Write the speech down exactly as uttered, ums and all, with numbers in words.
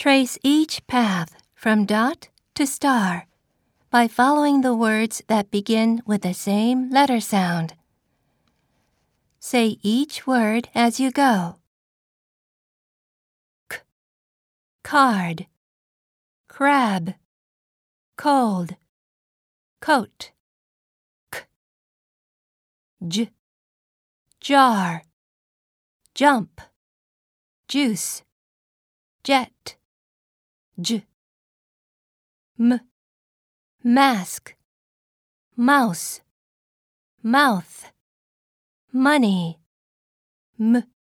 Trace each path from dot to star by following the words that begin with the same letter sound. Say each word as you go. K, card, crab, cold, coat. K, j, jar, jump, juice, jet. J, m, mask, mouse, mouth, money. M,